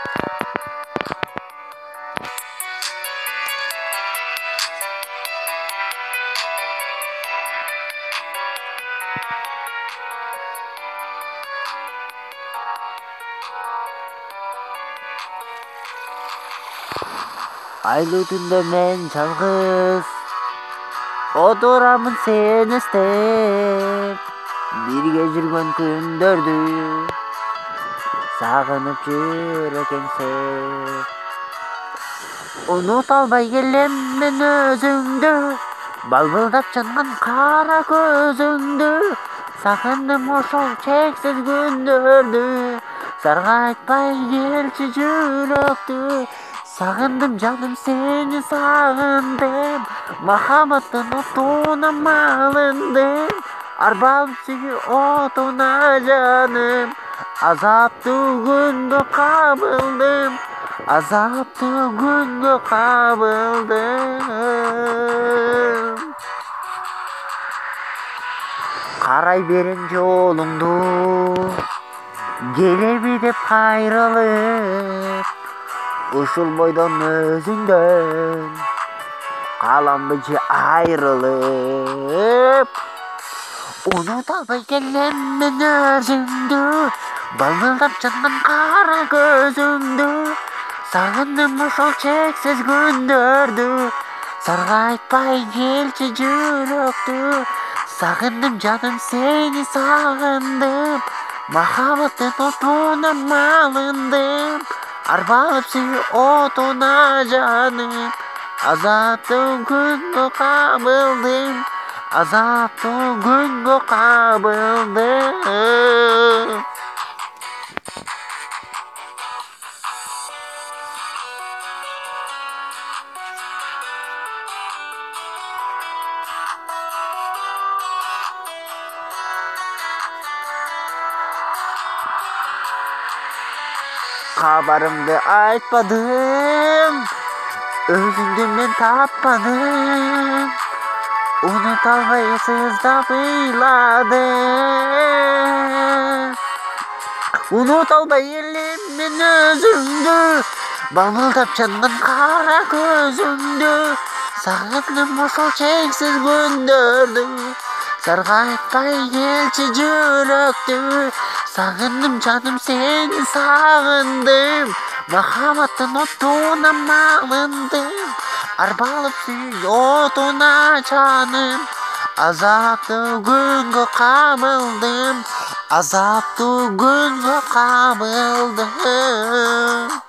Айлы түндө мен жалгыз отурамын сени издеп, бирге жүргөн күндөрдү сагынып жүрөк эңсеп. Унута албай келем мен өзүңдү, балбылдап жанган кара көзүңдү, сагындым ошол чексиз күндөрдү, саргайтпай келчи жүрөктү. Сагындым жаным сени сагындым, махаббаттын отуна малындым, арбалып сүйүү отуна жаным, азаптуу күнгө кабылдым, азаптуу күнгө кабылдым. Карай берем жолуңду, келеби деп кайрылып, ушул бойдон өзүңдөн каламбы же айрылып. Унута албай келем мен өзүңдү, балбылдап жанган кара көзүңдү, сагындым ошол чексиз күндөрдү, саргайтпай келчи жүрөктү. Сагындым жаным сени сагындым, махаббаттын отуна малындым, арбалып сүйүү отуна жаным, азаптуу күнгө кабылдым, азаптуу күнгө кабылдым. Кабарымды айтпадым, өзүңдү мен таппадым, унута албай сыздап ыйладым. Унута албай элем мен өзүңдү, балбылдап жанган кара көзүңдү, сагындым ошол чексиз күндөрдү, саргайтпай келчи жүрөктү. Сагындым жаным сени сагындым, махаббаттын отуна малындым, арбалып сүйүү отуна жаным, азаптуу күнгө кабылдым, азаптуу күнгө кабылдым.